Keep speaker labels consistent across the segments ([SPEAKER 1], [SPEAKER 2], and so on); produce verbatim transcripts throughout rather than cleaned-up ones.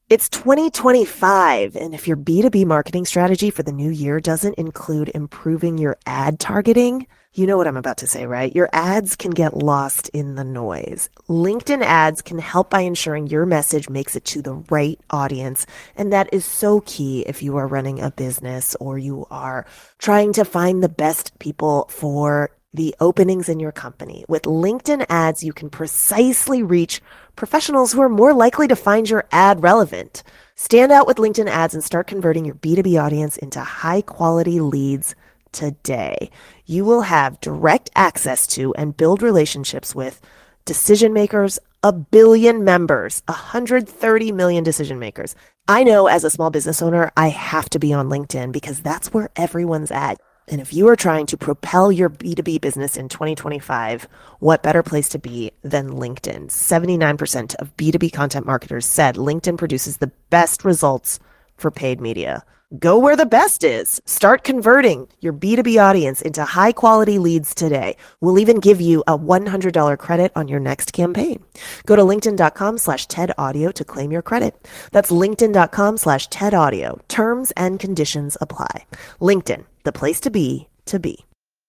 [SPEAKER 1] It's twenty twenty-five, and if your B two B marketing strategy for the new year doesn't include improving your ad targeting, you know what I'm about to say, right? Your ads can get lost in the noise. LinkedIn ads can help by ensuring your message makes it to the right audience, and that is so key if you are running a business or you are trying to find the best people for the openings in your company. With LinkedIn ads, you can precisely reach professionals who are more likely to find your ad relevant. Stand out with LinkedIn ads and start converting your B two B audience into high quality leads today. You will have direct access to and build relationships with decision makers, a billion members, one hundred thirty million decision makers. I know as a small business owner, I have to be on LinkedIn because that's where everyone's at. And if you are trying to propel your B two B business in twenty twenty-five, what better place to be than LinkedIn? seventy-nine percent of B two B content marketers said LinkedIn produces the best results for paid media. Go where the best is. Start converting your B two B audience into high quality leads today. We'll even give you a one hundred dollars credit on your next campaign. Go to linkedin.com slash TED Audio to claim your credit. That's linkedin.com slash TED Audio. Terms and conditions apply. LinkedIn, the place to be, to be.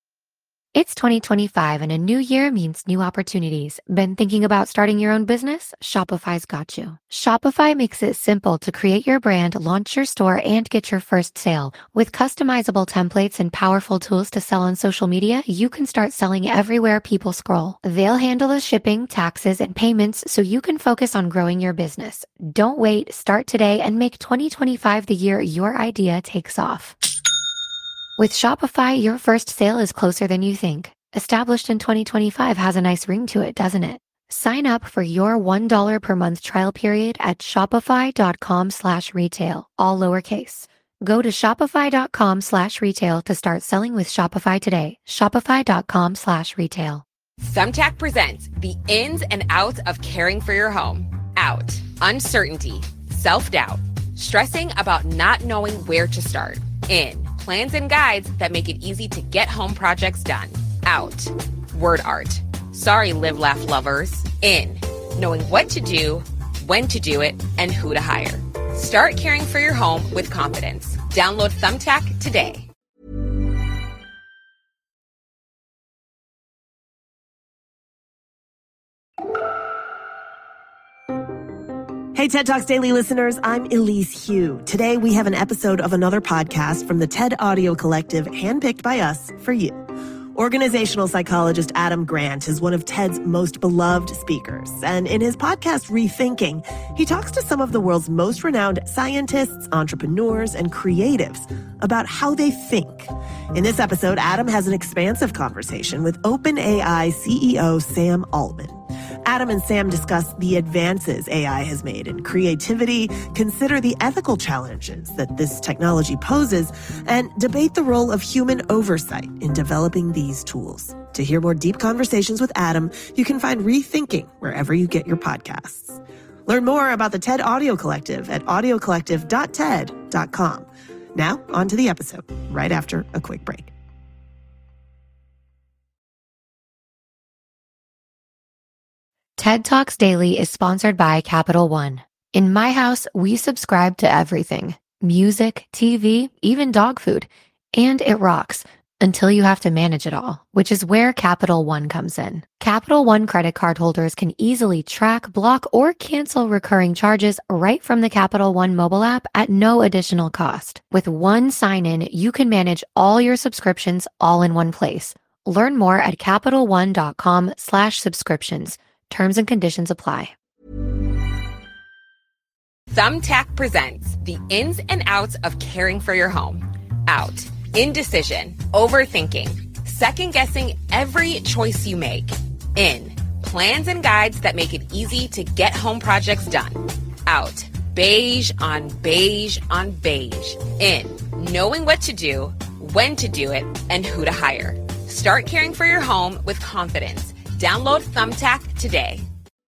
[SPEAKER 2] It's twenty twenty-five and a new year means new opportunities. Been thinking about starting your own business? Shopify's got you. Shopify makes it simple to create your brand, launch your store, and get your first sale. With customizable templates and powerful tools to sell on social media, you can start selling everywhere people scroll. They'll handle the shipping, taxes, and payments so you can focus on growing your business. Don't wait, start today and make twenty twenty-five the year your idea takes off. With Shopify, your first sale is closer than you think. Established in twenty twenty-five has a nice ring to it, doesn't it? Sign up for your one dollar per month trial period at shopify.com slash retail, all lowercase. Go to shopify.com slash retail to start selling with Shopify today. Shopify.com slash retail.
[SPEAKER 3] Thumbtack presents the ins and outs of caring for your home. Out. Uncertainty. Self-doubt. Stressing about not knowing where to start. In. Plans and guides that make it easy to get home projects done. Out. Word art. Sorry, live, laugh lovers. In. Knowing what to do, when to do it, and who to hire. Start caring for your home with confidence. Download Thumbtack today.
[SPEAKER 1] Hey, TED Talks Daily listeners, I'm Elise Hu. Today we have an episode of another podcast from the TED Audio Collective, handpicked by us for you. Organizational psychologist Adam Grant is one of TED's most beloved speakers. And in his podcast, Rethinking, he talks to some of the world's most renowned scientists, entrepreneurs, and creatives about how they think. In this episode, Adam has an expansive conversation with OpenAI C E O Sam Altman. Adam and Sam discuss the advances A I has made in creativity, consider the ethical challenges that this technology poses, and debate the role of human oversight in developing these tools. To hear more deep conversations with Adam, you can find Rethinking wherever you get your podcasts. Learn more about the TED Audio Collective at audio collective dot ted dot com. Now, on to the episode, right after a quick break.
[SPEAKER 2] TED Talks Daily is sponsored by Capital One. In my house, we subscribe to everything. Music, T V, even dog food. And it rocks until you have to manage it all, which is where Capital One comes in. Capital One credit card holders can easily track, block, or cancel recurring charges right from the Capital One mobile app at no additional cost. With one sign-in, you can manage all your subscriptions all in one place. Learn more at CapitalOne.com slash subscriptions. Terms and conditions apply.
[SPEAKER 3] Thumbtack presents the ins and outs of caring for your home. Out. Indecision. Overthinking. Second-guessing every choice you make. In. Plans and guides that make it easy to get home projects done. Out. Beige on beige on beige. In. Knowing what to do, when to do it, and who to hire. Start caring for your home with confidence. Download Thumbtack today.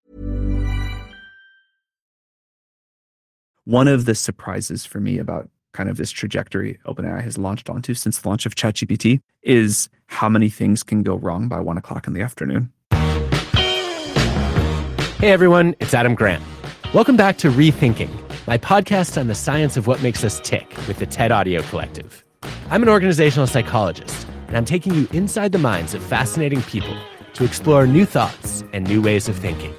[SPEAKER 4] One of the surprises for me about kind of this trajectory OpenAI has launched onto since the launch of ChatGPT is how many things can go wrong by one o'clock in the afternoon.
[SPEAKER 5] Hey everyone, it's Adam Grant. Welcome back to Rethinking, my podcast on the science of what makes us tick with the TED Audio Collective. I'm an organizational psychologist, and I'm taking you inside the minds of fascinating people to explore new thoughts and new ways of thinking.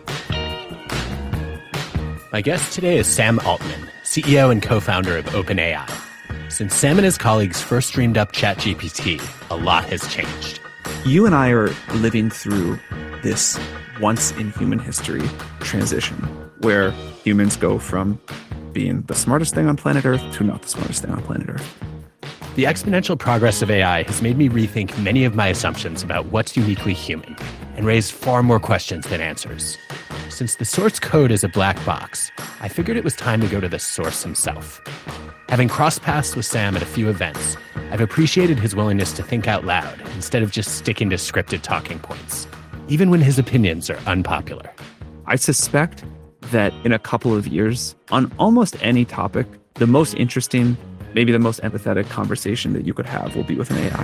[SPEAKER 5] My guest today is Sam Altman, C E O and co-founder of OpenAI. Since Sam and his colleagues first dreamed up ChatGPT, a lot has changed.
[SPEAKER 4] You and I are living through this once in human history transition where humans go from being the smartest thing on planet Earth to not the smartest thing on planet Earth.
[SPEAKER 5] The exponential progress of A I has made me rethink many of my assumptions about what's uniquely human and raised far more questions than answers. Since the source code is a black box, I figured it was time to go to the source himself. Having crossed paths with Sam at a few events, I've appreciated his willingness to think out loud instead of just sticking to scripted talking points, even when his opinions are unpopular.
[SPEAKER 4] I suspect that in a couple of years, on almost any topic, the most interesting, maybe the most empathetic conversation that you could have will be with an A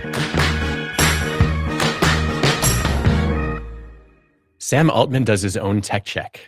[SPEAKER 4] I.
[SPEAKER 5] Sam Altman does his own tech check.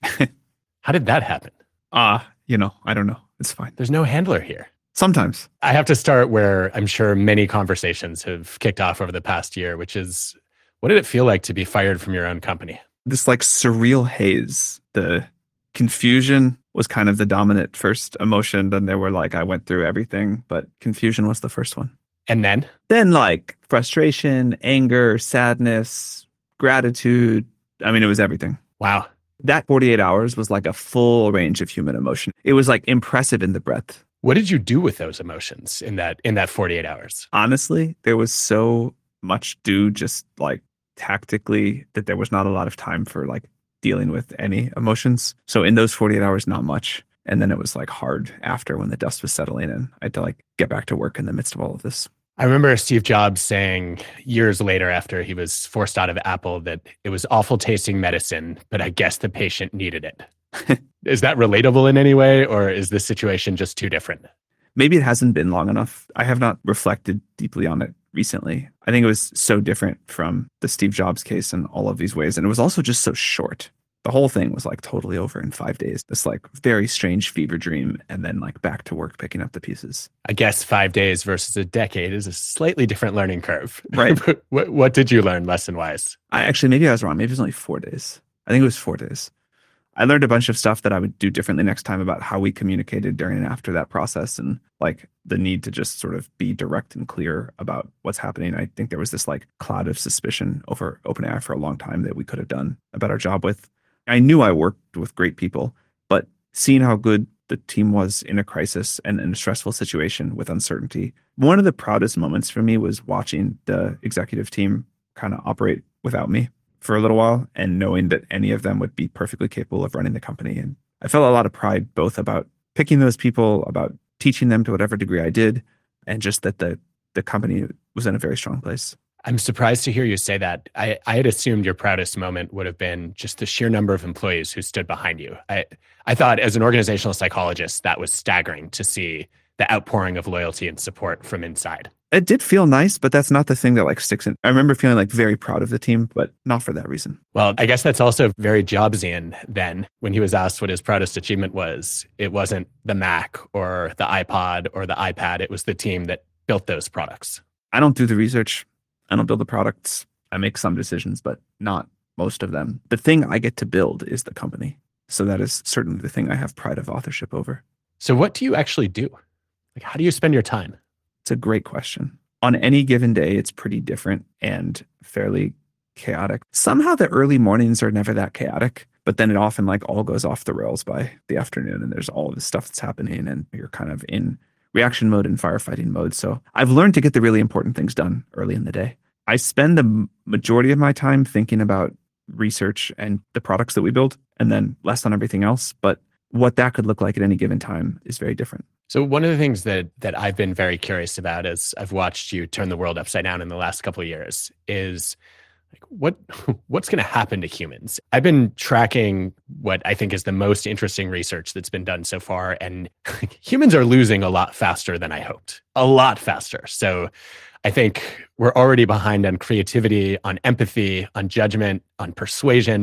[SPEAKER 5] How did that happen?
[SPEAKER 4] Ah, uh, you know, I don't know. It's fine.
[SPEAKER 5] There's no handler here.
[SPEAKER 4] Sometimes.
[SPEAKER 5] I have to start where I'm sure many conversations have kicked off over the past year, which is, what did it feel like to be fired from your own company?
[SPEAKER 4] This like surreal haze. The confusion was kind of the dominant first emotion. Then there were like, I went through everything, but confusion was the first one.
[SPEAKER 5] And then?
[SPEAKER 4] Then like frustration, anger, sadness, gratitude. I mean, it was everything.
[SPEAKER 5] Wow.
[SPEAKER 4] That forty-eight hours was like a full range of human emotion. It was like impressive in the breadth.
[SPEAKER 5] What did you do with those emotions in that in that forty-eight hours?
[SPEAKER 4] Honestly, there was so much due just like tactically that there was not a lot of time for like dealing with any emotions. So in those forty-eight hours, not much. And then it was like hard after when the dust was settling in. I had to like get back to work in the midst of all of this.
[SPEAKER 5] I remember Steve Jobs saying years later after he was forced out of Apple that it was awful tasting medicine, but I guess the patient needed it. Is that relatable in any way, or is this situation just too different?
[SPEAKER 4] Maybe it hasn't been long enough. I have not reflected deeply on it recently. I think it was so different from the Steve Jobs case in all of these ways. And it was also just so short. The whole thing was like totally over in five days. This like very strange fever dream and then like back to work picking up the pieces.
[SPEAKER 5] I guess five days versus a decade is a slightly different learning curve.
[SPEAKER 4] Right.
[SPEAKER 5] what, what did you learn lesson wise?
[SPEAKER 4] I actually, maybe I was wrong. Maybe it was only four days. I think it was four days. I learned a bunch of stuff that I would do differently next time about how we communicated during and after that process and like the need to just sort of be direct and clear about what's happening. I think there was this like cloud of suspicion over OpenAI for a long time that we could have done a better job with. I knew I worked with great people, but seeing how good the team was in a crisis and in a stressful situation with uncertainty, one of the proudest moments for me was watching the executive team kind of operate without me for a little while and knowing that any of them would be perfectly capable of running the company. And I felt a lot of pride both about picking those people, about teaching them to whatever degree I did, and just that the the company was in a very strong place.
[SPEAKER 5] I'm surprised to hear you say that. I, I had assumed your proudest moment would have been just the sheer number of employees who stood behind you. I, I thought as an organizational psychologist, that was staggering to see the outpouring of loyalty and support from inside.
[SPEAKER 4] It did feel nice, but that's not the thing that like sticks in. I remember feeling like very proud of the team, but not for that reason.
[SPEAKER 5] Well, I guess that's also very Jobsian then. When he was asked what his proudest achievement was, it wasn't the Mac or the iPod or the iPad. It was the team that built those products.
[SPEAKER 4] I don't do the research. I don't build the products. I make some decisions, but not most of them. The thing I get to build is the company. So that is certainly the thing I have pride of authorship over.
[SPEAKER 5] So what do you actually do? Like, how do you spend your time?
[SPEAKER 4] It's a great question. On any given day, it's pretty different and fairly chaotic. Somehow the early mornings are never that chaotic, but then it often like all goes off the rails by the afternoon and there's all of this stuff that's happening and you're kind of in reaction mode and firefighting mode. So I've learned to get the really important things done early in the day. I spend the majority of my time thinking about research and the products that we build and then less on everything else. But what that could look like at any given time is very different.
[SPEAKER 5] So one of the things that that I've been very curious about as I've watched you turn the world upside down in the last couple of years is like what what's going to happen to humans? I've been tracking what I think is the most interesting research that's been done so far, and humans are losing a lot faster than I hoped. A lot faster. So I think we're already behind on creativity, on empathy, on judgment, on persuasion.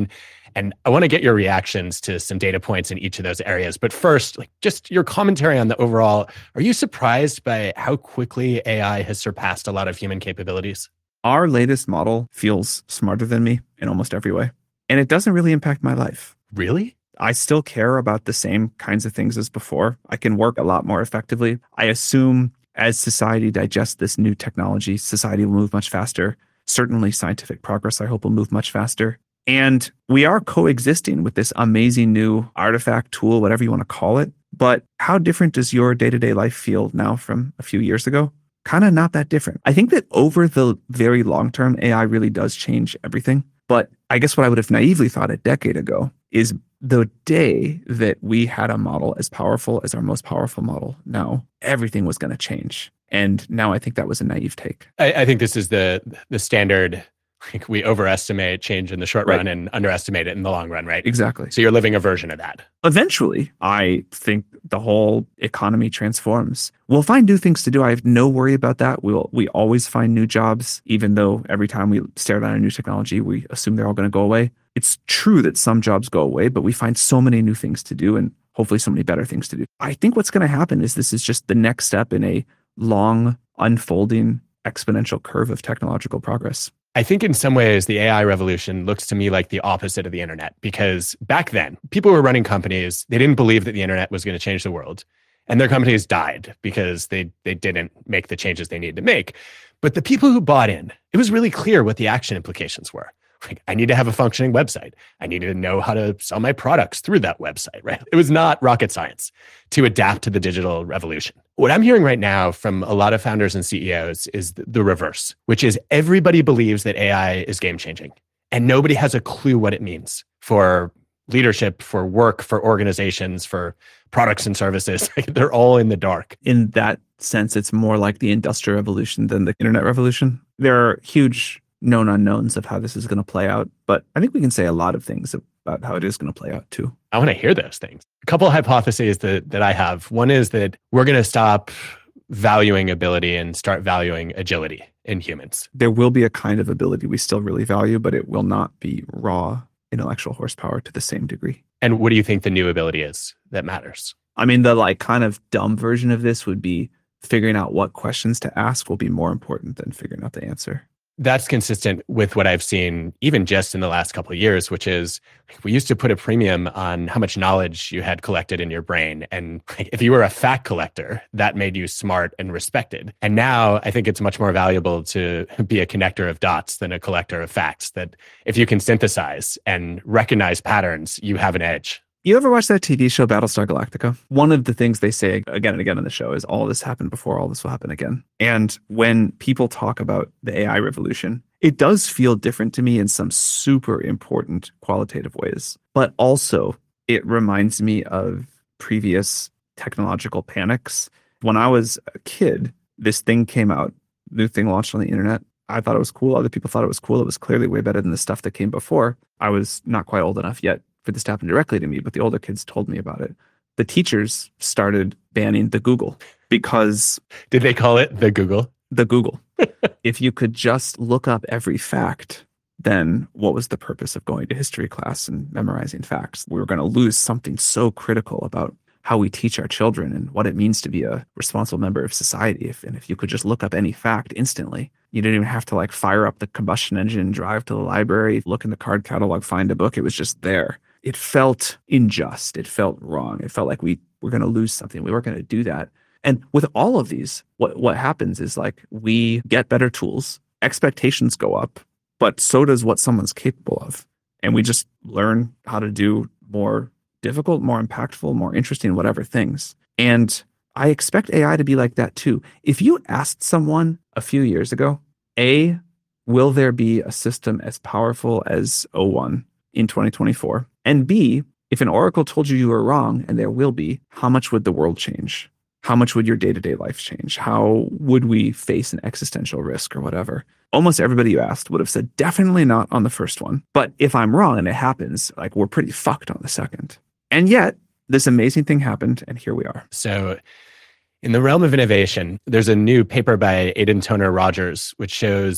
[SPEAKER 5] And I want to get your reactions to some data points in each of those areas. But first, like just your commentary on the overall, are you surprised by how quickly A I has surpassed a lot of human capabilities?
[SPEAKER 4] Our latest model feels smarter than me in almost every way. And it doesn't really impact my life.
[SPEAKER 5] Really?
[SPEAKER 4] I still care about the same kinds of things as before. I can work a lot more effectively. I assume as society digests this new technology, society will move much faster. Certainly scientific progress, I hope, will move much faster. And we are coexisting with this amazing new artifact, tool, whatever you want to call it. But how different does your day-to-day life feel now from a few years ago? Kind of not that different. I think that over the very long term, A I really does change everything. But I guess what I would have naively thought a decade ago is the day that we had a model as powerful as our most powerful model now, everything was going to change. And now I think that was a naive take.
[SPEAKER 5] I, I think this is the the standard. Like we overestimate change in the short
[SPEAKER 4] Right.
[SPEAKER 5] run and underestimate it in the long run, right?
[SPEAKER 4] Exactly.
[SPEAKER 5] So you're living a version of that.
[SPEAKER 4] Eventually, I think the whole economy transforms. We'll find new things to do. I have no worry about that. We'll we always find new jobs, even though every time we stare down a new technology, we assume they're all going to go away. It's true that some jobs go away, but we find so many new things to do and hopefully so many better things to do. I think what's going to happen is this is just the next step in a long, unfolding, exponential curve of technological progress.
[SPEAKER 5] I think in some ways, the A I revolution looks to me like the opposite of the internet, because back then, people were running companies. They didn't believe that the internet was going to change the world. And their companies died because they, they didn't make the changes they needed to make. But the people who bought in, it was really clear what the action implications were. Like, I need to have a functioning website. I need to know how to sell my products through that website, right? It was not rocket science to adapt to the digital revolution. What I'm hearing right now from a lot of founders and C E Os is the reverse, which is everybody believes that A I is game changing and nobody has a clue what it means for leadership, for work, for organizations, for products and services. They're all in the dark.
[SPEAKER 4] In that sense, it's more like the Industrial Revolution than the Internet Revolution. There are huge known unknowns of how this is going to play out, but I think we can say a lot of things about how it is going to play out too.
[SPEAKER 5] I want to hear those things. A couple of hypotheses that, that I have. One is that we're going to stop valuing ability and start valuing agility in humans.
[SPEAKER 4] There will be a kind of ability we still really value, but it will not be raw intellectual horsepower to the same degree.
[SPEAKER 5] And what do you think the new ability is that matters?
[SPEAKER 4] I mean, the like kind of dumb version of this would be figuring out what questions to ask will be more important than figuring out the answer.
[SPEAKER 5] That's consistent with what I've seen even just in the last couple of years, which is we used to put a premium on how much knowledge you had collected in your brain. And if you were a fact collector, that made you smart and respected. And now I think it's much more valuable to be a connector of dots than a collector of facts, that if you can synthesize and recognize patterns, you have an edge.
[SPEAKER 4] You ever watch that T V show Battlestar Galactica? One of the things they say again and again in the show is all this happened before, all this will happen again. And when people talk about the A I revolution, it does feel different to me in some super important qualitative ways. But also, it reminds me of previous technological panics. When I was a kid, this thing came out, new thing launched on the internet. I thought it was cool. Other people thought it was cool. It was clearly way better than the stuff that came before. I was not quite old enough yet for this to happen directly to me, but the older kids told me about it. The teachers started banning the Google because...
[SPEAKER 5] Did they call it the Google?
[SPEAKER 4] The Google. If you could just look up every fact, then what was the purpose of going to history class and memorizing facts? We were going to lose something so critical about how we teach our children and what it means to be a responsible member of society. If, and if you could just look up any fact instantly, you didn't even have to like fire up the combustion engine, drive to the library, look in the card catalog, find a book. It was just there. It felt unjust. It felt wrong. It felt like we were going to lose something. We weren't going to do that. And with all of these, what, what happens is like we get better tools, expectations go up, but so does what someone's capable of. And we just learn how to do more difficult, more impactful, more interesting, whatever things. And I expect A I to be like that too. If you asked someone a few years ago, A, will there be a system as powerful as O one in twenty twenty-four? And B, if an oracle told you you were wrong, and there will be, how much would the world change? How much would your day-to-day life change? How would we face an existential risk or whatever? Almost everybody you asked would have said, definitely not on the first one. But if I'm wrong and it happens, like we're pretty fucked on the second. And yet, this amazing thing happened, and here we are.
[SPEAKER 5] So in the realm of innovation, there's a new paper by Aidan Toner Rogers, which shows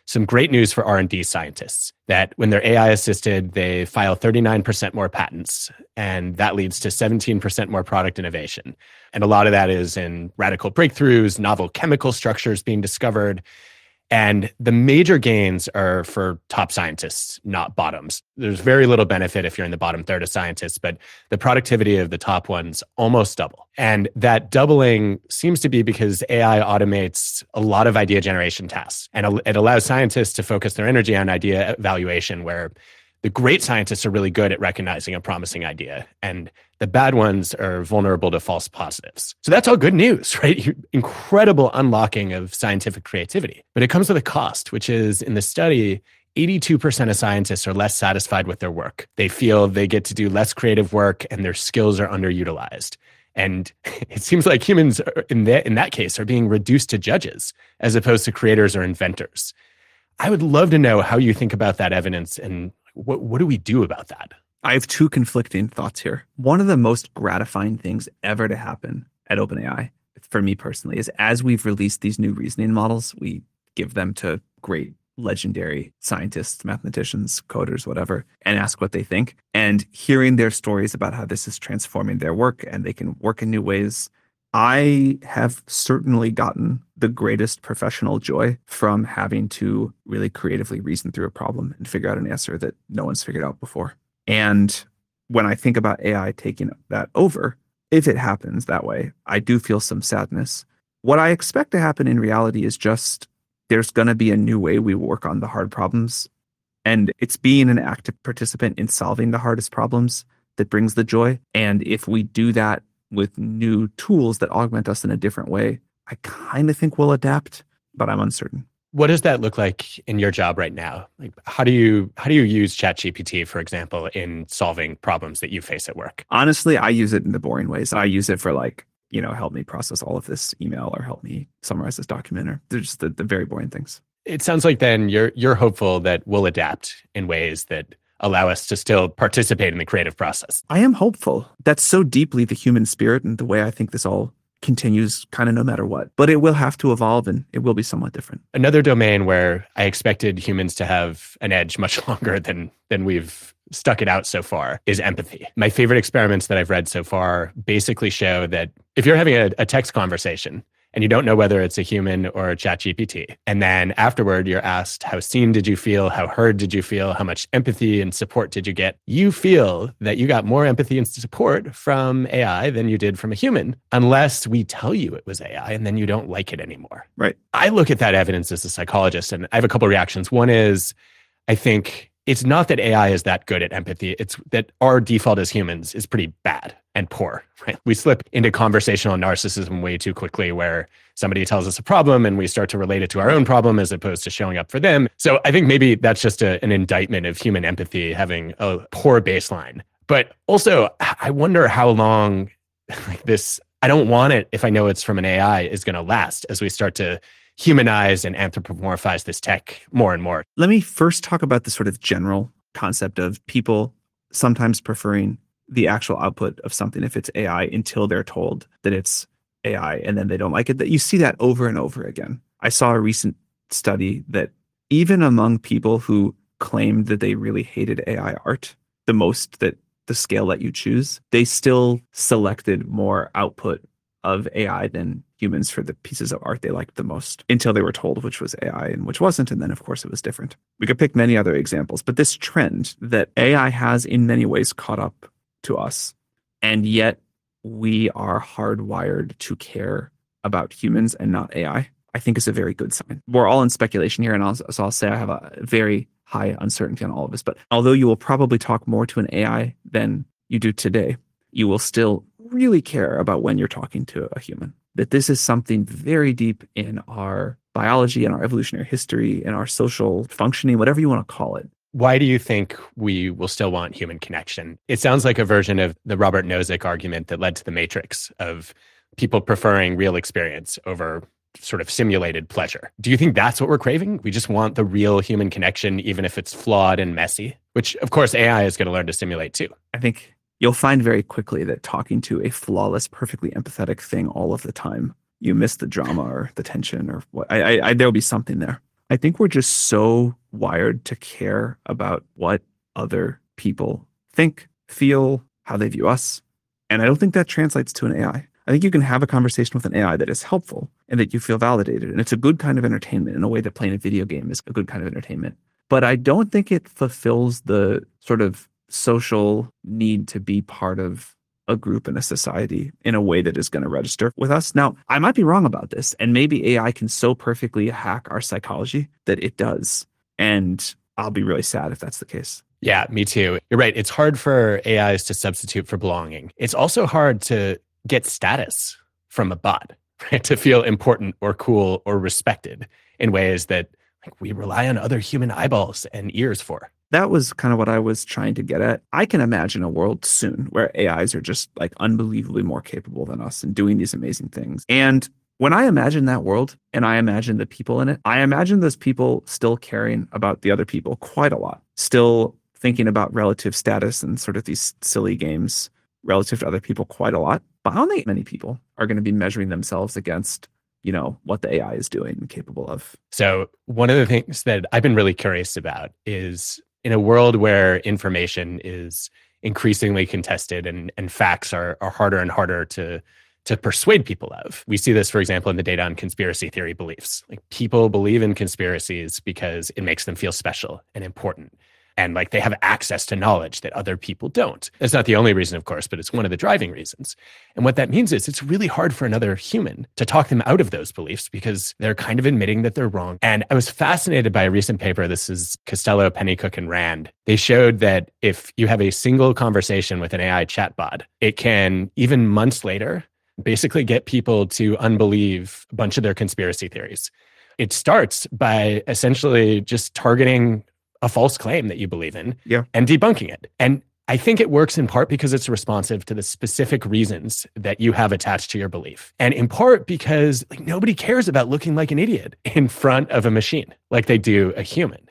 [SPEAKER 5] some great news for R and D scientists that when they're A I assisted, they file thirty-nine percent more patents, and that leads to seventeen percent more product innovation. And a lot of that is in radical breakthroughs, novel chemical structures being discovered. And the major gains are for top scientists, not bottoms. There's very little benefit if you're in the bottom third of scientists, but the productivity of the top ones almost double. And that doubling seems to be because A I automates a lot of idea generation tasks. And it allows scientists to focus their energy on idea evaluation, where the great scientists are really good at recognizing a promising idea, and the bad ones are vulnerable to false positives. So that's all good news, right? Incredible unlocking of scientific creativity. But it comes with a cost, which is in the study, eighty-two percent of scientists are less satisfied with their work. They feel they get to do less creative work and their skills are underutilized. And it seems like humans are, in that, in that case are being reduced to judges as opposed to creators or inventors. I would love to know how you think about that evidence and what, what do we do about that?
[SPEAKER 4] I have two conflicting thoughts here. One of the most gratifying things ever to happen at OpenAI, for me personally, is as we've released these new reasoning models, we give them to great legendary scientists, mathematicians, coders, whatever, and ask what they think. And hearing their stories about how this is transforming their work and they can work in new ways, I have certainly gotten the greatest professional joy from having to really creatively reason through a problem and figure out an answer that no one's figured out before. And when I think about A I taking that over, if it happens that way, I do feel some sadness. What I expect to happen in reality is just there's going to be a new way we work on the hard problems. And it's being an active participant in solving the hardest problems that brings the joy. And if we do that with new tools that augment us in a different way, I kind of think we'll adapt, but I'm uncertain.
[SPEAKER 5] What does that look like in your job right now? Like, how do you how do you use ChatGPT, for example, in solving problems that you face at work?
[SPEAKER 4] Honestly, I use it in the boring ways. I use it for like, you know, help me process all of this email or help me summarize this document, or they're just the, the very boring things.
[SPEAKER 5] It sounds like then you're you're hopeful that we'll adapt in ways that allow us to still participate in the creative process.
[SPEAKER 4] I am hopeful. That's so deeply the human spirit and the way I think this all continues kind of no matter what. But it will have to evolve and it will be somewhat different.
[SPEAKER 5] Another domain where I expected humans to have an edge much longer than than we've stuck it out so far is empathy. My favorite experiments that I've read so far basically show that if you're having a, a text conversation and you don't know whether it's a human or a ChatGPT, and then afterward you're asked, how seen did you feel? How heard did you feel? How much empathy and support did you get? You feel that you got more empathy and support from A I than you did from a human, unless we tell you it was A I and then you don't like it anymore.
[SPEAKER 4] Right.
[SPEAKER 5] I look at that evidence as a psychologist and I have a couple of reactions. One is, I think it's not that A I is that good at empathy. It's that our default as humans is pretty bad and poor, right? We slip into conversational narcissism way too quickly, where somebody tells us a problem and we start to relate it to our own problem as opposed to showing up for them. So I think maybe that's just a, an indictment of human empathy having a poor baseline. But also, I wonder how long like this, I don't want it if I know it's from an A I, is going to last as we start to humanize and anthropomorphize this tech more and more.
[SPEAKER 4] Let me first talk about the sort of general concept of people sometimes preferring the actual output of something if it's A I until they're told that it's A I and then they don't like it. That you see that over and over again. I saw a recent study that even among people who claimed that they really hated A I art, the most that the scale that you choose, they still selected more output of A I than humans for the pieces of art they liked the most until they were told which was A I and which wasn't. And then, of course, it was different. We could pick many other examples, but this trend that A I has in many ways caught up to us, and yet we are hardwired to care about humans and not A I, I think is a very good sign. We're all in speculation here, and I'll, so I'll say I have a very high uncertainty on all of this. But although you will probably talk more to an A I than you do today, you will still really care about when you're talking to a human. That this is something very deep in our biology and our evolutionary history and our social functioning, whatever you want to call it.
[SPEAKER 5] Why do you think we will still want human connection? It sounds like a version of the Robert Nozick argument that led to the Matrix, of people preferring real experience over sort of simulated pleasure. Do you think that's what we're craving? We just want the real human connection, even if it's flawed and messy, which of course A I is going to learn to simulate too.
[SPEAKER 4] I think you'll find very quickly that talking to a flawless, perfectly empathetic thing all of the time, you miss the drama or the tension or what. I, I, I there'll be something there. I think we're just so wired to care about what other people think, feel, how they view us. And I don't think that translates to an A I. I think you can have a conversation with an A I that is helpful and that you feel validated. And it's a good kind of entertainment in a way that playing a video game is a good kind of entertainment. But I don't think it fulfills the sort of social need to be part of a group in a society in a way that is going to register with us. Now, I might be wrong about this, and maybe A I can so perfectly hack our psychology that it does. And I'll be really sad if that's the case.
[SPEAKER 5] Yeah, me too. You're right. It's hard for A Is to substitute for belonging. It's also hard to get status from a bot, right? To feel important or cool or respected in ways that like, we rely on other human eyeballs and ears for.
[SPEAKER 4] That was kind of what I was trying to get at. I can imagine a world soon where A Is are just like unbelievably more capable than us and doing these amazing things. And when I imagine that world and I imagine the people in it, I imagine those people still caring about the other people quite a lot, still thinking about relative status and sort of these silly games relative to other people quite a lot. But I don't think many people are going to be measuring themselves against, you know, what the A I is doing and capable of.
[SPEAKER 5] So one of the things that I've been really curious about is in a world where information is increasingly contested and, and facts are, are harder and harder to, to persuade people of. We see this, for example, in the data on conspiracy theory beliefs. Like people believe in conspiracies because it makes them feel special and important. And like they have access to knowledge that other people don't. That's not the only reason, of course, but it's one of the driving reasons. And what that means is it's really hard for another human to talk them out of those beliefs because they're kind of admitting that they're wrong. And I was fascinated by a recent paper. This is Costello, Pennycook, and Rand. They showed that if you have a single conversation with an A I chatbot, it can, even months later, basically get people to unbelieve a bunch of their conspiracy theories. It starts by essentially just targeting a false claim that you believe in
[SPEAKER 4] yeah.
[SPEAKER 5] and debunking it. And I think it works in part because it's responsive to the specific reasons that you have attached to your belief. And in part because like nobody cares about looking like an idiot in front of a machine like they do a human.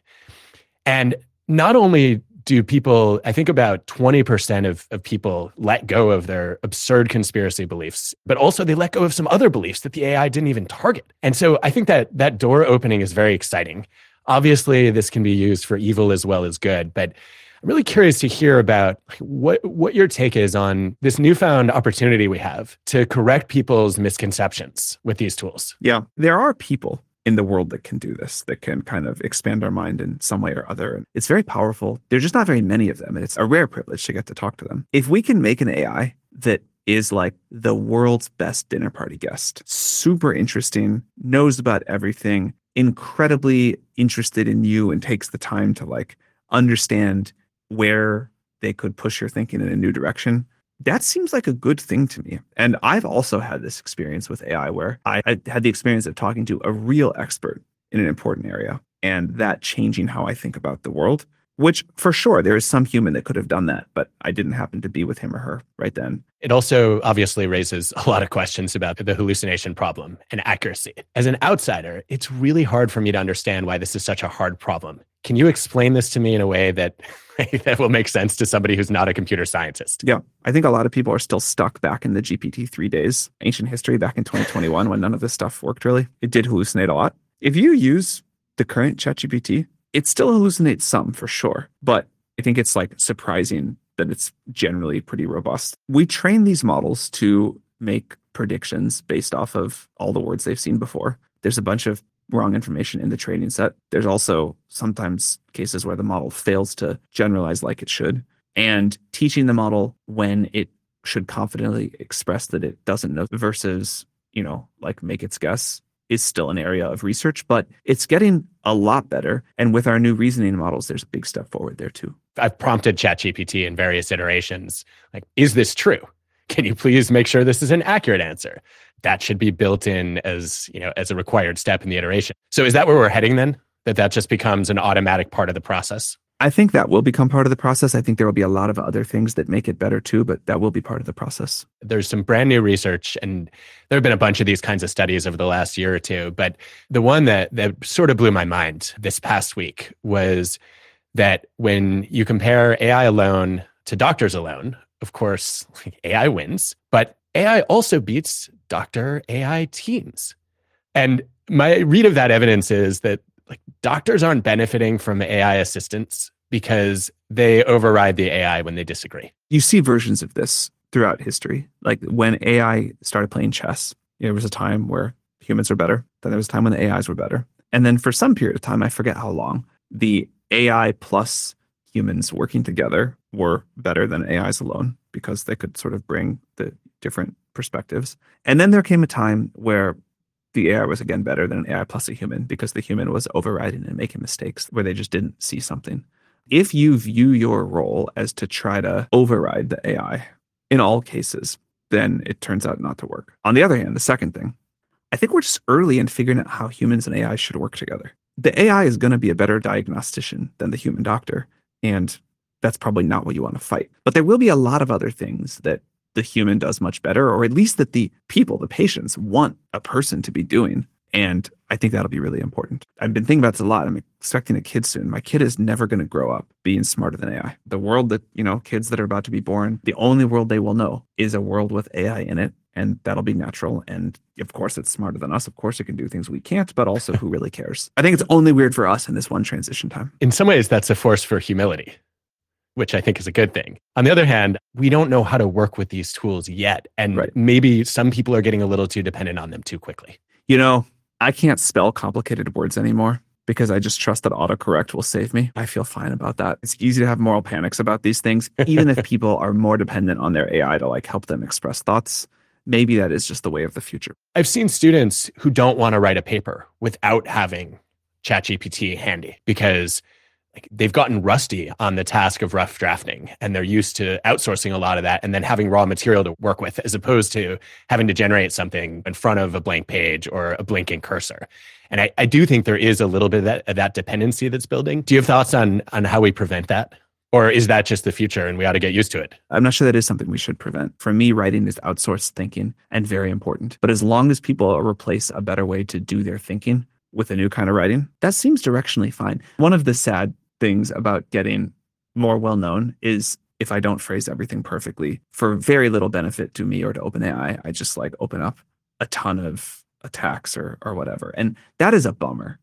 [SPEAKER 5] And not only do people, I think about twenty percent of, of people let go of their absurd conspiracy beliefs, but also they let go of some other beliefs that the A I didn't even target. And so I think that that door opening is very exciting. Obviously, this can be used for evil as well as good, but I'm really curious to hear about what, what your take is on this newfound opportunity we have to correct people's misconceptions with these tools.
[SPEAKER 4] Yeah, there are people in the world that can do this, that can kind of expand our mind in some way or other. And it's very powerful. There's just not very many of them, and it's a rare privilege to get to talk to them. If we can make an A I that is like the world's best dinner party guest, super interesting, knows about everything, incredibly interested in you and takes the time to like understand where they could push your thinking in a new direction. That seems like a good thing to me. And I've also had this experience with A I where I, I had the experience of talking to a real expert in an important area and that changing how I think about the world, which for sure there is some human that could have done that, but I didn't happen to be with him or her right then.
[SPEAKER 5] It also obviously raises a lot of questions about the hallucination problem and accuracy. As an outsider, it's really hard for me to understand why this is such a hard problem. Can you explain this to me in a way that, that will make sense to somebody who's not a computer scientist?
[SPEAKER 4] Yeah, I think a lot of people are still stuck back in the G P T three days, ancient history back in twenty twenty-one when none of this stuff worked really. It did hallucinate a lot. If you use the current ChatGPT, it still hallucinates some for sure, but I think it's like surprising that it's generally pretty robust. We train these models to make predictions based off of all the words they've seen before. There's a bunch of wrong information in the training set. There's also sometimes cases where the model fails to generalize like it should. And teaching the model when it should confidently express that it doesn't know versus, you know, like make its guess is still an area of research, but it's getting a lot better. And with our new reasoning models, there's a big step forward there too.
[SPEAKER 5] I've prompted ChatGPT in various iterations, like, is this true? Can you please make sure this is an accurate answer? That should be built in as, you know, as a required step in the iteration. So is that where we're heading then? That that just becomes an automatic part of the process?
[SPEAKER 4] I think that will become part of the process. I think there will be a lot of other things that make it better too, but that will be part of the process.
[SPEAKER 5] There's some brand new research, and there have been a bunch of these kinds of studies over the last year or two. But the one that, that sort of blew my mind this past week was that when you compare A I alone to doctors alone, of course, A I wins, but A I also beats doctor A I teams. And my read of that evidence is that like doctors aren't benefiting from A I assistants because they override the A I when they disagree.
[SPEAKER 4] You see versions of this throughout history. Like when A I started playing chess, there was a time where humans were better. Then there was a time when the A Is were better. And then for some period of time, I forget how long, the A I plus humans working together were better than A Is alone because they could sort of bring the different perspectives. And then there came a time where the A I was again better than an A I plus a human because the human was overriding and making mistakes where they just didn't see something. If you view your role as to try to override the A I in all cases, then it turns out not to work. On the other hand, the second thing, I think we're just early in figuring out how humans and A I should work together. The A I is going to be a better diagnostician than the human doctor, and that's probably not what you want to fight. But there will be a lot of other things that the human does much better, or at least that the people, the patients, want a person to be doing. And I think that'll be really important. I've been thinking about this a lot. I'm expecting a kid soon. My kid is never going to grow up being smarter than A I. The world that, you know, kids that are about to be born, the only world they will know is a world with A I in it. And that'll be natural. And of course, it's smarter than us. Of course, it can do things we can't, but also who really cares? I think it's only weird for us in this one transition time.
[SPEAKER 5] In some ways, that's a force for humility, which I think is a good thing. On the other hand, we don't know how to work with these tools yet. And
[SPEAKER 4] right.
[SPEAKER 5] maybe some people are getting a little too dependent on them too quickly.
[SPEAKER 4] You know, I can't spell complicated words anymore because I just trust that autocorrect will save me. I feel fine about that. It's easy to have moral panics about these things, even if people are more dependent on their A I to like help them express thoughts. Maybe that is just the way of the future.
[SPEAKER 5] I've seen students who don't want to write a paper without having ChatGPT handy because like they've gotten rusty on the task of rough drafting and they're used to outsourcing a lot of that and then having raw material to work with as opposed to having to generate something in front of a blank page or a blinking cursor. And I, I do think there is a little bit of that, of that dependency that's building. Do you have thoughts on, on how we prevent that? Or is that just the future and we ought to get used to it?
[SPEAKER 4] I'm not sure that is something we should prevent. For me, writing is outsourced thinking and very important. But as long as people replace a better way to do their thinking with a new kind of writing, that seems directionally fine. One of the sad things about getting more well-known is if I don't phrase everything perfectly for very little benefit to me or to OpenAI, I just like open up a ton of attacks or or whatever. And that is a bummer.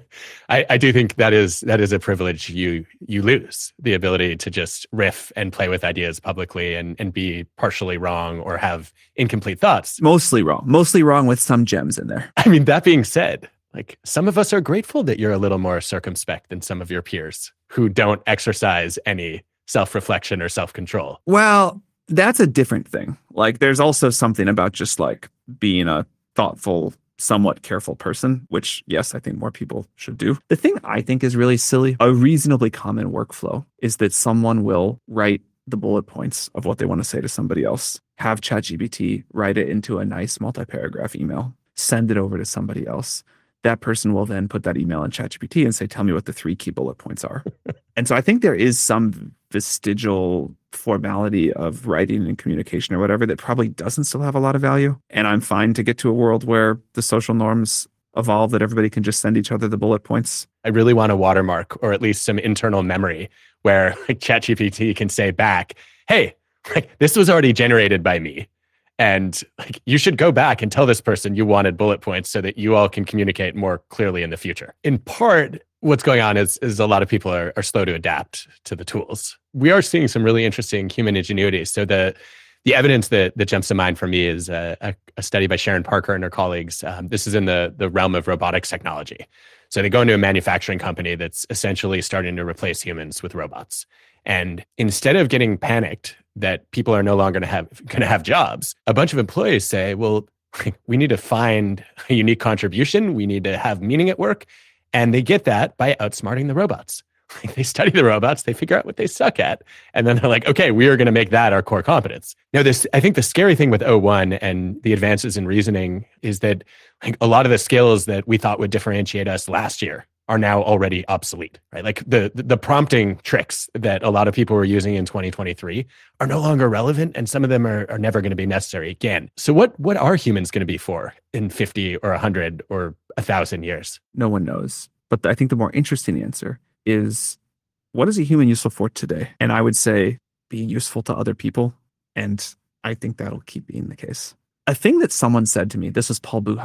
[SPEAKER 5] I, I do think that is that is a privilege you you lose, the ability to just riff and play with ideas publicly and, and be partially wrong or have incomplete thoughts.
[SPEAKER 4] Mostly wrong. Mostly wrong with some gems in there.
[SPEAKER 5] I mean, that being said, like some of us are grateful that you're a little more circumspect than some of your peers who don't exercise any self-reflection or self-control.
[SPEAKER 4] Well, that's a different thing. Like there's also something about just like being a thoughtful, somewhat careful person, which yes, I think more people should do. The thing I think is really silly, a reasonably common workflow is that someone will write the bullet points of what they want to say to somebody else, have ChatGPT write it into a nice multi-paragraph email, send it over to somebody else. That person will then put that email in ChatGPT and say, tell me what the three key bullet points are. And so I think there is some vestigial formality of writing and communication or whatever that probably doesn't still have a lot of value. And I'm fine to get to a world where the social norms evolve that everybody can just send each other the bullet points.
[SPEAKER 5] I really want a watermark or at least some internal memory where like, ChatGPT can say back, hey, like this was already generated by me. And like you should go back and tell this person you wanted bullet points so that you all can communicate more clearly in the future. In part, what's going on is, is a lot of people are, are slow to adapt to the tools. We are seeing some really interesting human ingenuity. So the the evidence that, that jumps to mind for me is a, a, a study by Sharon Parker and her colleagues. Um, this is in the, the realm of robotics technology. So they go into a manufacturing company that's essentially starting to replace humans with robots. And instead of getting panicked that people are no longer going to have going to have jobs, a bunch of employees say, well, we need to find a unique contribution. We need to have meaning at work. And they get that by outsmarting the robots. They study the robots, they figure out what they suck at. And then they're like, okay, we are going to make that our core competence. Now, this, I think the scary thing with O one and the advances in reasoning is that like a lot of the skills that we thought would differentiate us last year are now already obsolete, right? Like the the prompting tricks that a lot of people were using in twenty twenty-three are no longer relevant, and some of them are, are never going to be necessary again. So what what are humans going to be for in fifty or one hundred or one thousand years?
[SPEAKER 4] No one knows. But I think the more interesting answer is, what is a human useful for today? And I would say being useful to other people. And I think that'll keep being the case. A thing that someone said to me, this was Paul Buchheit,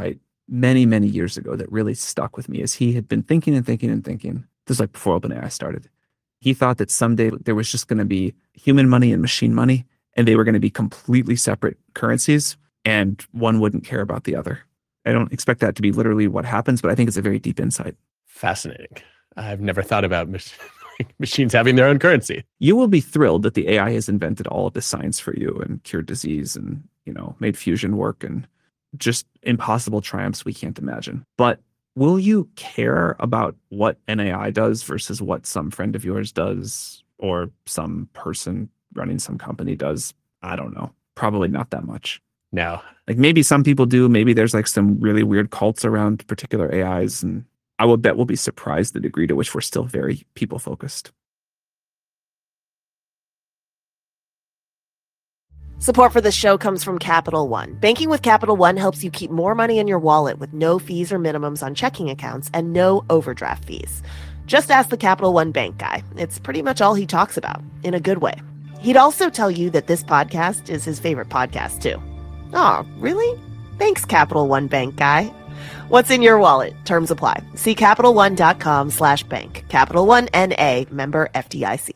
[SPEAKER 4] many, many years ago that really stuck with me is he had been thinking and thinking and thinking. This is like before OpenAI started. He thought that someday there was just going to be human money and machine money, and they were going to be completely separate currencies, and one wouldn't care about the other. I don't expect that to be literally what happens, but I think it's a very deep insight.
[SPEAKER 5] Fascinating. I've never thought about mach- machines having their own currency.
[SPEAKER 4] You will be thrilled that the A I has invented all of this science for you and cured disease and, you know, made fusion work and just impossible triumphs we can't imagine. But will you care about what an A I does versus what some friend of yours does or some person running some company does? I don't know. Probably not that much.
[SPEAKER 5] No.
[SPEAKER 4] Like maybe some people do. Maybe there's like some really weird cults around particular A Is. And I will bet we'll be surprised the degree to which we're still very people focused.
[SPEAKER 1] Support for this show comes from Capital One. Banking with Capital One helps you keep more money in your wallet with no fees or minimums on checking accounts and no overdraft fees. Just ask the Capital One bank guy. It's pretty much all he talks about, in a good way. He'd also tell you that this podcast is his favorite podcast, too. Oh, really? Thanks, Capital One bank guy. What's in your wallet? Terms apply. See CapitalOne.com slash bank. Capital One N A, member F D I C.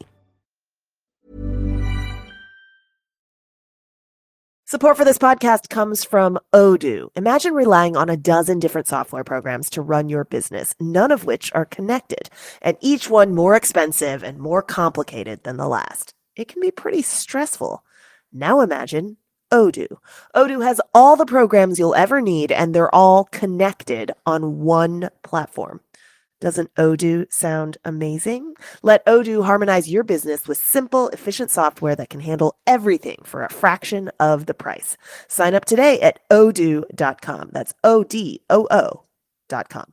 [SPEAKER 1] Support for this podcast comes from Odoo. Imagine relying on a dozen different software programs to run your business, none of which are connected, and each one more expensive and more complicated than the last. It can be pretty stressful. Now imagine Odoo. Odoo has all the programs you'll ever need, and they're all connected on one platform. Doesn't Odoo sound amazing? Let Odoo harmonize your business with simple, efficient software that can handle everything for a fraction of the price. Sign up today at odoo dot com. That's O D O O dot com.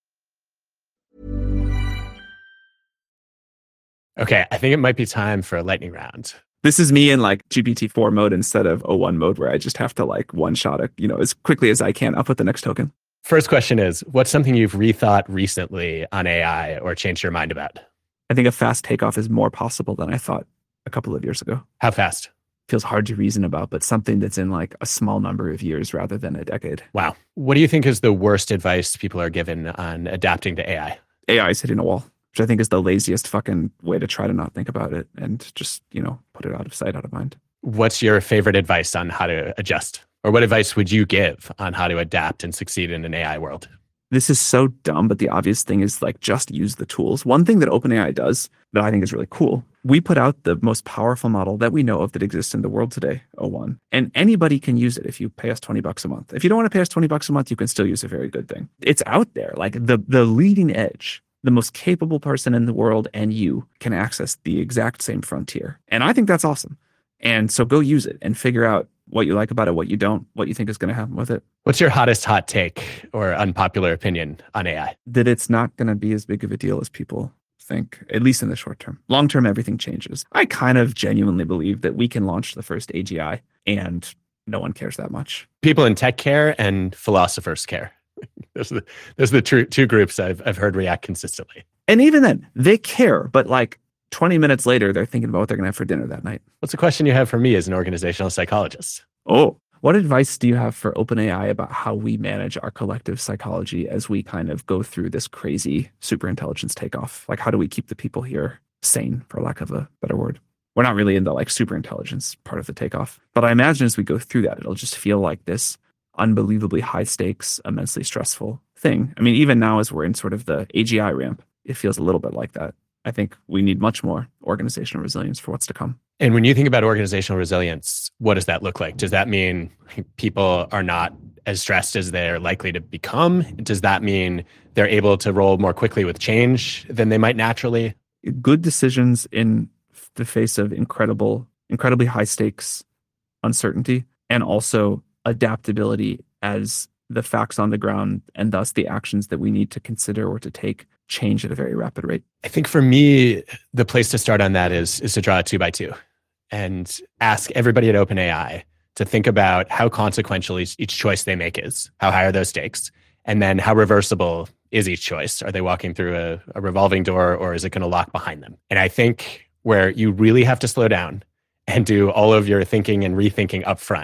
[SPEAKER 5] Okay, I think it might be time for a lightning round.
[SPEAKER 4] This is me in like G P T four mode instead of O one mode where I just have to like one shot it, you know, as quickly as I can up with the next token.
[SPEAKER 5] First question is, what's something you've rethought recently on A I or changed your mind about?
[SPEAKER 4] I think a fast takeoff is more possible than I thought a couple of years ago.
[SPEAKER 5] How fast?
[SPEAKER 4] Feels hard to reason about, but something that's in like a small number of years rather than a decade.
[SPEAKER 5] Wow. What do you think is the worst advice people are given on adapting to A I?
[SPEAKER 4] A I is hitting a wall, which I think is the laziest fucking way to try to not think about it and just, you know, put it out of sight, out of mind.
[SPEAKER 5] What's your favorite advice on how to adjust? Or what advice would you give on how to adapt and succeed in an A I world?
[SPEAKER 4] This is so dumb, but the obvious thing is like just use the tools. One thing that OpenAI does that I think is really cool, we put out the most powerful model that we know of that exists in the world today, O one. And anybody can use it if you pay us twenty bucks a month. If you don't want to pay us twenty bucks a month, you can still use a very good thing. It's out there, like the the leading edge. The most capable person in the world and you can access the exact same frontier. And I think that's awesome. And so go use it and figure out what you like about it, what you don't, what you think is going to happen with it.
[SPEAKER 5] What's your hottest hot take or unpopular opinion on A I?
[SPEAKER 4] That it's not going to be as big of a deal as people think, at least in the short term. Long term, everything changes. I kind of genuinely believe that we can launch the first A G I and no one cares that much.
[SPEAKER 5] People in tech care and philosophers care. Those are the, those are the two, two groups I've, I've heard react consistently.
[SPEAKER 4] And even then, they care, but like twenty minutes later, they're thinking about what they're going to have for dinner that night.
[SPEAKER 5] What's a question you have for me as an organizational psychologist?
[SPEAKER 4] Oh, what advice do you have for OpenAI about how we manage our collective psychology as we kind of go through this crazy superintelligence takeoff? Like, how do we keep the people here sane, for lack of a better word? We're not really in the like superintelligence part of the takeoff, but I imagine as we go through that, it'll just feel like this unbelievably high stakes, immensely stressful thing. I mean, even now as we're in sort of the A G I ramp, it feels a little bit like that. I think we need much more organizational resilience for what's to come.
[SPEAKER 5] And when you think about organizational resilience, what does that look like? Does that mean people are not as stressed as they're likely to become? Does that mean they're able to roll more quickly with change than they might naturally?
[SPEAKER 4] Good decisions in the face of incredible, incredibly high stakes uncertainty, and also adaptability as the facts on the ground and thus the actions that we need to consider or to take change at a very rapid rate.
[SPEAKER 5] I think for me, the place to start on that is, is to draw a two by two and ask everybody at OpenAI to think about how consequential each, each choice they make is. How high are those stakes? And then how reversible is each choice? Are they walking through a, a revolving door or is it going to lock behind them? And I think where you really have to slow down and do all of your thinking and rethinking up front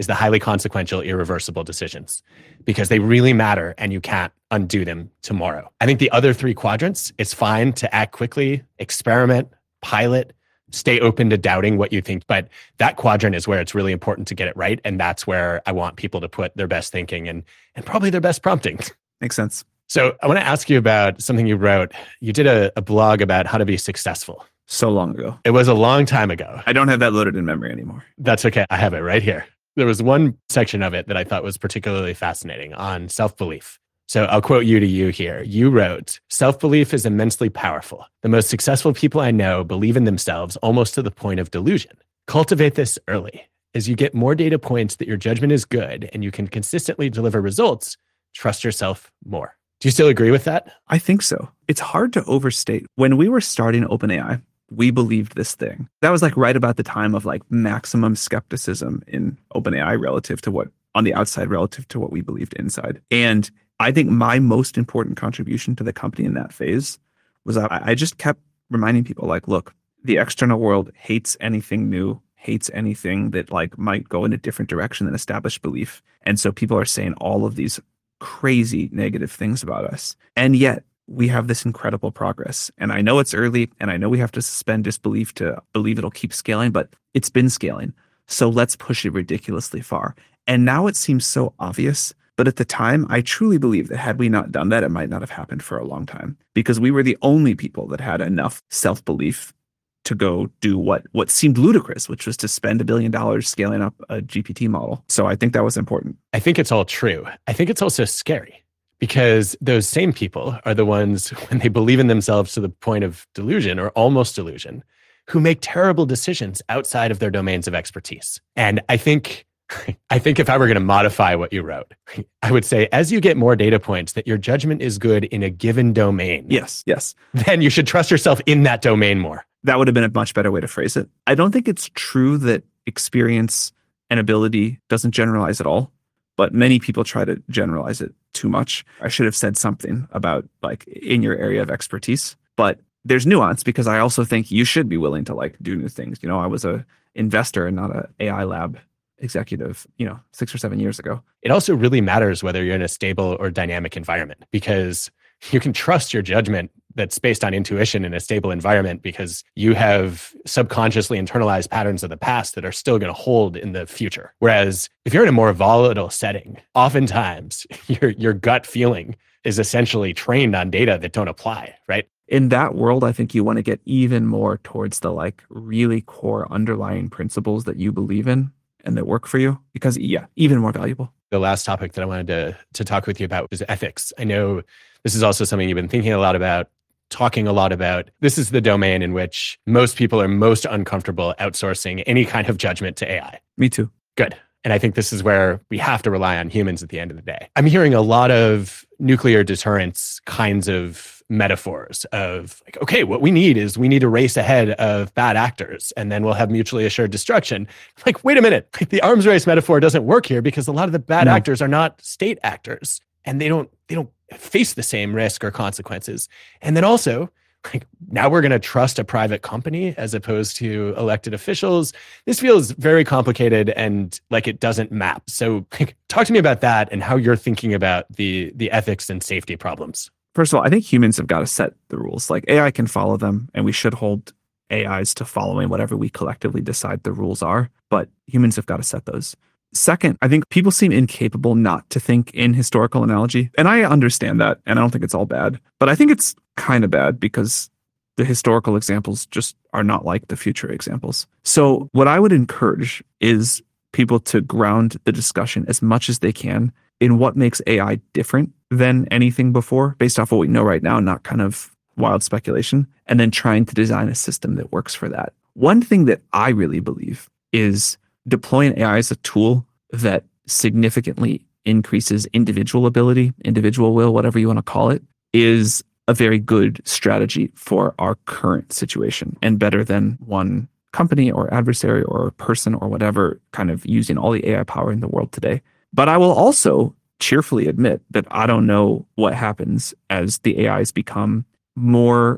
[SPEAKER 5] is the highly consequential, irreversible decisions, because they really matter and you can't undo them tomorrow. I think the other three quadrants, it's fine to act quickly, experiment, pilot, stay open to doubting what you think. But that quadrant is where it's really important to get it right. And that's where I want people to put their best thinking and, and probably their best prompting.
[SPEAKER 4] Makes sense.
[SPEAKER 5] So I want to ask you about something you wrote. You did a, a blog about how to be successful.
[SPEAKER 4] So long ago.
[SPEAKER 5] It was a long time ago.
[SPEAKER 4] I don't have that loaded in memory anymore.
[SPEAKER 5] That's okay. I have it right here. There was one section of it that I thought was particularly fascinating on self-belief. So I'll quote you to you here. You wrote, "Self-belief is immensely powerful. The most successful people I know believe in themselves almost to the point of delusion. Cultivate this early. As you get more data points that your judgment is good and you can consistently deliver results, trust yourself more." Do you still agree with that?
[SPEAKER 4] I think so. It's hard to overstate. When we were starting OpenAI, we believed this thing. That was like right about the time of like maximum skepticism in OpenAI relative to what, on the outside, relative to what we believed inside. And I think my most important contribution to the company in that phase was I, I just kept reminding people like, look, the external world hates anything new, hates anything that like might go in a different direction than established belief. And so people are saying all of these crazy negative things about us. And yet we have this incredible progress. And I know it's early and I know we have to suspend disbelief to believe it'll keep scaling, but it's been scaling. So let's push it ridiculously far. And now it seems so obvious. But at the time, I truly believe that had we not done that, it might not have happened for a long time, because we were the only people that had enough self-belief to go do what what seemed ludicrous, which was to spend a billion dollars scaling up a G P T model. So I think that was important.
[SPEAKER 5] I think it's all true. I think it's also scary, because those same people are the ones, when they believe in themselves to the point of delusion or almost delusion, who make terrible decisions outside of their domains of expertise. And I think I think if I were going to modify what you wrote, I would say, as you get more data points that your judgment is good in a given domain,
[SPEAKER 4] Yes, yes.
[SPEAKER 5] then you should trust yourself in that domain more.
[SPEAKER 4] That would have been a much better way to phrase it. I don't think it's true that experience and ability doesn't generalize at all, but many people try to generalize it too much. I should have said something about like in your area of expertise, but there's nuance, because I also think you should be willing to like do new things. You know, I was a investor and not a A I lab executive, you know, six or seven years ago.
[SPEAKER 5] It also really matters whether you're in a stable or dynamic environment, because you can trust your judgment that's based on intuition in a stable environment, because you have subconsciously internalized patterns of the past that are still going to hold in the future. Whereas if you're in a more volatile setting, oftentimes your your gut feeling is essentially trained on data that don't apply, right?
[SPEAKER 4] In that world, I think you want to get even more towards the like really core underlying principles that you believe in and that work for you, because yeah, even more valuable.
[SPEAKER 5] The last topic that I wanted to, to talk with you about is ethics. I know this is also something you've been thinking a lot about, talking a lot about. This is the domain in which most people are most uncomfortable outsourcing any kind of judgment to A I.
[SPEAKER 4] Me too.
[SPEAKER 5] Good. And I think this is where we have to rely on humans at the end of the day. I'm hearing a lot of nuclear deterrence kinds of metaphors of like, okay, what we need is we need to race ahead of bad actors and then we'll have mutually assured destruction. Like, wait a minute, like the arms race metaphor doesn't work here, because a lot of the bad
[SPEAKER 4] No.
[SPEAKER 5] actors are not state actors, and they don't they don't face the same risk or consequences. And then also, like, now we're going to trust a private company as opposed to elected officials. This feels very complicated and like it doesn't map. So like, talk to me about that and how you're thinking about the the ethics and safety problems.
[SPEAKER 4] First of all, I think humans have got to set the rules. Like A I can follow them, and we should hold A Is to following whatever we collectively decide the rules are, but humans have got to set those. Second, I think people seem incapable not to think in historical analogy. And I understand that, and I don't think it's all bad. But I think it's kind of bad because the historical examples just are not like the future examples. So what I would encourage is people to ground the discussion as much as they can in what makes A I different than anything before, based off what we know right now, not kind of wild speculation, and then trying to design a system that works for that. One thing that I really believe is deploying A I as a tool that significantly increases individual ability, individual will, whatever you want to call it, is a very good strategy for our current situation, and better than one company or adversary or person or whatever kind of using all the A I power in the world today. But I will also cheerfully admit that I don't know what happens as the A Is become more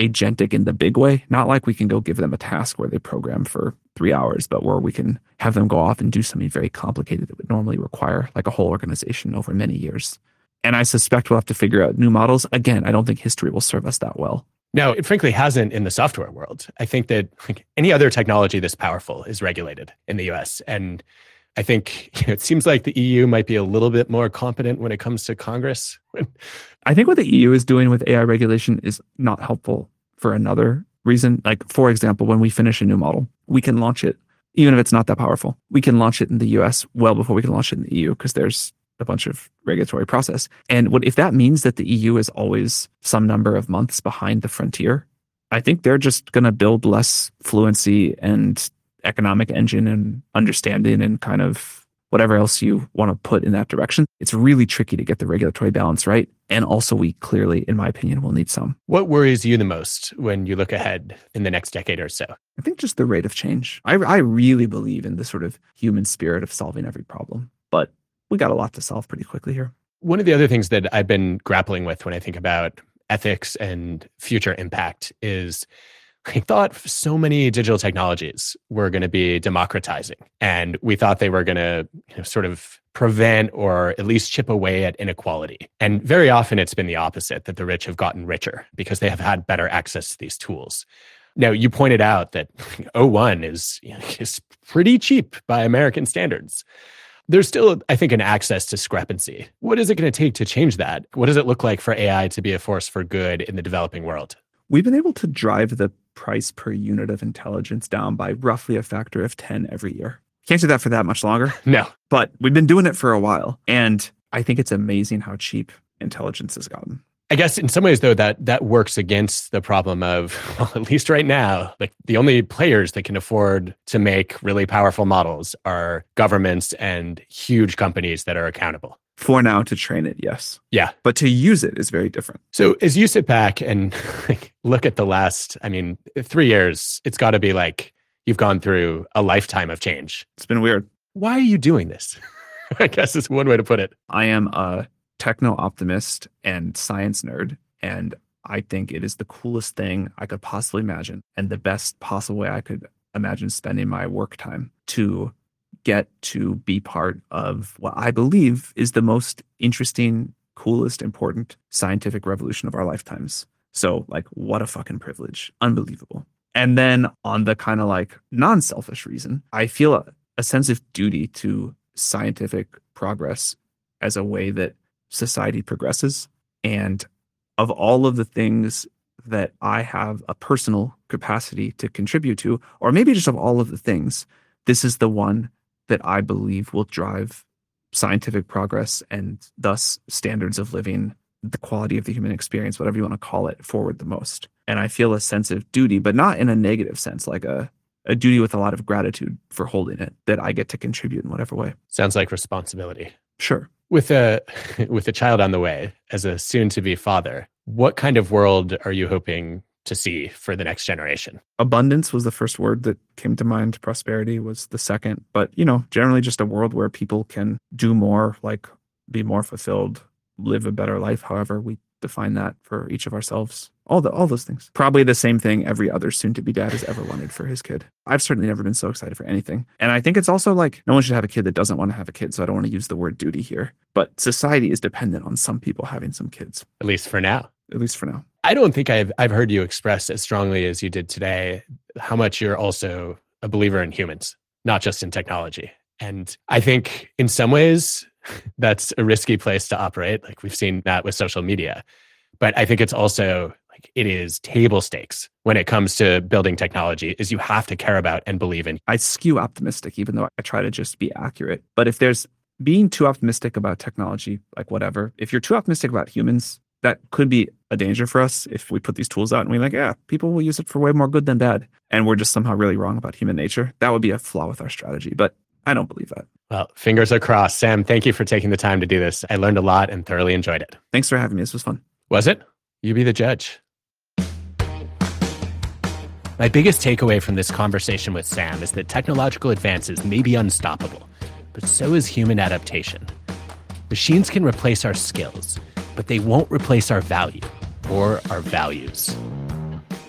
[SPEAKER 4] agentic in the big way, not like we can go give them a task where they program for three hours, but where we can have them go off and do something very complicated that would normally require like a whole organization over many years. And I suspect we'll have to figure out new models. Again, I don't think history will serve us that well.
[SPEAKER 5] No, it frankly hasn't in the software world. I think that like, any other technology this powerful is regulated in the U S. And I think you know, it seems like the E U might be a little bit more competent when it comes to Congress.
[SPEAKER 4] I think what the E U is doing with A I regulation is not helpful for another reason. Like, for example, when we finish a new model, we can launch it, even if it's not that powerful. We can launch it in the U S well before we can launch it in the E U because there's a bunch of regulatory process. And what if that means that the E U is always some number of months behind the frontier? I think they're just going to build less fluency and economic engine and understanding and kind of whatever else you want to put in that direction. It's really tricky to get the regulatory balance right. And also we clearly, in my opinion, will need some.
[SPEAKER 5] What worries you the most when you look ahead in the next decade or so?
[SPEAKER 4] I think just the rate of change. I, I really believe in the sort of human spirit of solving every problem, but we got a lot to solve pretty quickly here.
[SPEAKER 5] One of the other things that I've been grappling with when I think about ethics and future impact is I thought so many digital technologies were going to be democratizing, and we thought they were going to you know, sort of prevent or at least chip away at inequality. And very often it's been the opposite, that the rich have gotten richer because they have had better access to these tools. Now, you pointed out that O one is, you know, is pretty cheap by American standards. There's still, I think, an access discrepancy. What is it going to take to change that? What does it look like for A I to be a force for good in the developing world?
[SPEAKER 4] We've been able to drive the price per unit of intelligence down by roughly a factor of ten every year. Can't do that for that much longer.
[SPEAKER 5] No.
[SPEAKER 4] But we've been doing it for a while. And I think it's amazing how cheap intelligence has gotten.
[SPEAKER 5] I guess in some ways, though, that that works against the problem of, well, at least right now, like the only players that can afford to make really powerful models are governments and huge companies that are accountable.
[SPEAKER 4] For now, to train it, yes.
[SPEAKER 5] Yeah.
[SPEAKER 4] But to use it is very different.
[SPEAKER 5] So as you sit back and look at the last, I mean, three years, it's got to be like you've gone through a lifetime of change.
[SPEAKER 4] It's been weird.
[SPEAKER 5] Why are you doing this? I guess is one way to put it.
[SPEAKER 4] I am a techno-optimist and science nerd, and I think it is the coolest thing I could possibly imagine and the best possible way I could imagine spending my work time to get to be part of what I believe is the most interesting, coolest, important scientific revolution of our lifetimes. So, like, what a fucking privilege. Unbelievable. And then on the kind of like non-selfish reason, I feel a, a sense of duty to scientific progress as a way that society progresses. And of all of the things that I have a personal capacity to contribute to, or maybe just of all of the things, this is the one that I believe will drive scientific progress and thus standards of living, the quality of the human experience, whatever you want to call it, forward the most. And I feel a sense of duty, but not in a negative sense, like a, a duty with a lot of gratitude for holding it, that I get to contribute in whatever way.
[SPEAKER 5] Sounds like responsibility.
[SPEAKER 4] Sure.
[SPEAKER 5] With a with a child on the way, as a soon-to-be father, what kind of world are you hoping to see for the next generation?
[SPEAKER 4] Abundance was the first word that came to mind. Prosperity was the second. But, you know, generally just a world where people can do more, like be more fulfilled, live a better life, however we define that for each of ourselves. All the all those things. Probably the same thing every other soon-to-be dad has ever wanted for his kid. I've certainly never been so excited for anything. And I think it's also like, no one should have a kid that doesn't want to have a kid, so I don't want to use the word duty here. But society is dependent on some people having some kids.
[SPEAKER 5] At least for now.
[SPEAKER 4] At least for now.
[SPEAKER 5] I don't think I've I've heard you express as strongly as you did today how much you're also a believer in humans, not just in technology. And I think in some ways that's a risky place to operate. Like we've seen that with social media. But I think it's also like it is table stakes when it comes to building technology, is you have to care about and believe in.
[SPEAKER 4] I skew optimistic, even though I try to just be accurate. But if there's being too optimistic about technology, like whatever, if you're too optimistic about humans, that could be a danger for us if we put these tools out and we're like, yeah, people will use it for way more good than bad. And we're just somehow really wrong about human nature. That would be a flaw with our strategy. But I don't believe that.
[SPEAKER 5] Well, fingers are crossed. Sam, thank you for taking the time to do this. I learned a lot and thoroughly enjoyed it.
[SPEAKER 4] Thanks for having me. This was fun.
[SPEAKER 5] Was it? You be the judge. My biggest takeaway from this conversation with Sam is that technological advances may be unstoppable, but so is human adaptation. Machines can replace our skills, but they won't replace our value or our values.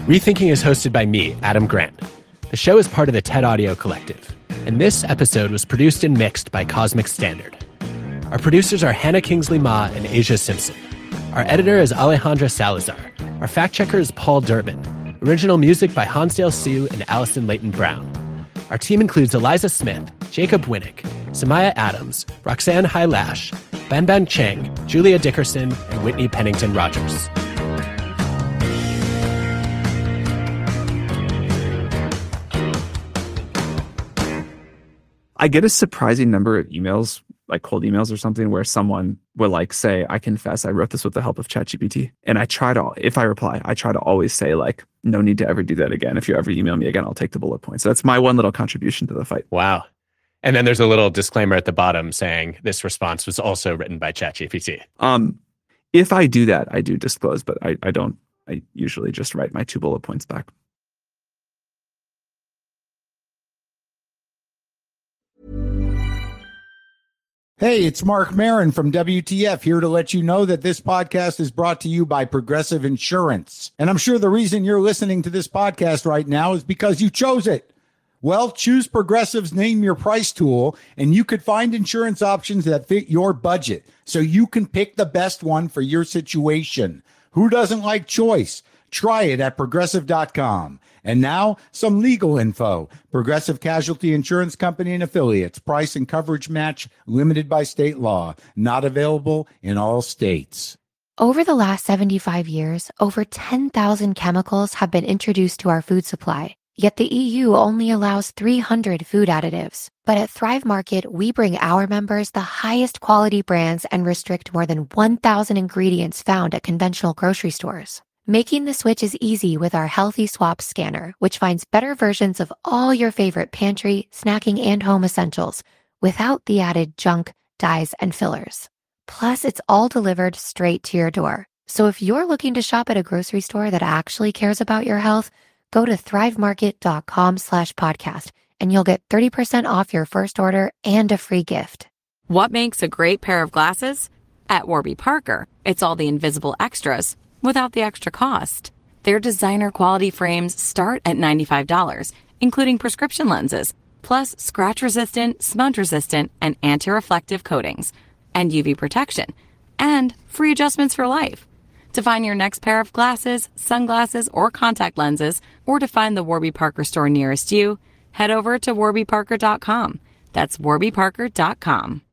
[SPEAKER 5] Rethinking is hosted by me, Adam Grant. The show is part of the TED Audio Collective, and this episode was produced and mixed by Cosmic Standard. Our producers are Hannah Kingsley Ma and Asia Simpson. Our editor is Alejandra Salazar. Our fact checker is Paul Durbin. Original music by Hansdale Hsu and Allison Leighton Brown. Our team includes Eliza Smith, Jacob Winnick, Samaya Adams, Roxanne Hailash, Banban Cheng, Julia Dickerson, and Whitney Pennington Rogers.
[SPEAKER 4] I get a surprising number of emails, like cold emails or something, where someone will like say, I confess I wrote this with the help of ChatGPT. And I try to, if I reply, I try to always say like, no need to ever do that again. If you ever email me again, I'll take the bullet points. So that's my one little contribution to the fight.
[SPEAKER 5] Wow. And then there's a little disclaimer at the bottom saying this response was also written by ChatGPT.
[SPEAKER 4] Um, if I do that, I do disclose, but I, I don't, I usually just write my two bullet points back.
[SPEAKER 6] Hey, it's Mark Marin from W T F here to let you know that this podcast is brought to you by Progressive Insurance. And I'm sure the reason you're listening to this podcast right now is because you chose it. Well, choose Progressive's Name Your Price tool, and you could find insurance options that fit your budget so you can pick the best one for your situation. Who doesn't like choice? Try it at progressive dot com. And now, some legal info. Progressive Casualty Insurance Company and Affiliates. Price and coverage match limited by state law. Not available in all states.
[SPEAKER 2] Over the last seventy-five years, over ten thousand chemicals have been introduced to our food supply. Yet the E U only allows three hundred food additives. But at Thrive Market, we bring our members the highest quality brands and restrict more than one thousand ingredients found at conventional grocery stores. Making the switch is easy with our Healthy Swap scanner, which finds better versions of all your favorite pantry, snacking, and home essentials without the added junk, dyes, and fillers. Plus, it's all delivered straight to your door. So if you're looking to shop at a grocery store that actually cares about your health, go to thrivemarket.com slash podcast and you'll get thirty percent off your first order and a free gift.
[SPEAKER 7] What makes a great pair of glasses? At Warby Parker, it's all the invisible extras without the extra cost. Their designer quality frames start at ninety-five dollars, including prescription lenses, plus scratch-resistant, smudge-resistant, and anti-reflective coatings, and U V protection, and free adjustments for life. To find your next pair of glasses, sunglasses, or contact lenses, or to find the Warby Parker store nearest you, head over to warby parker dot com. That's warby parker dot com.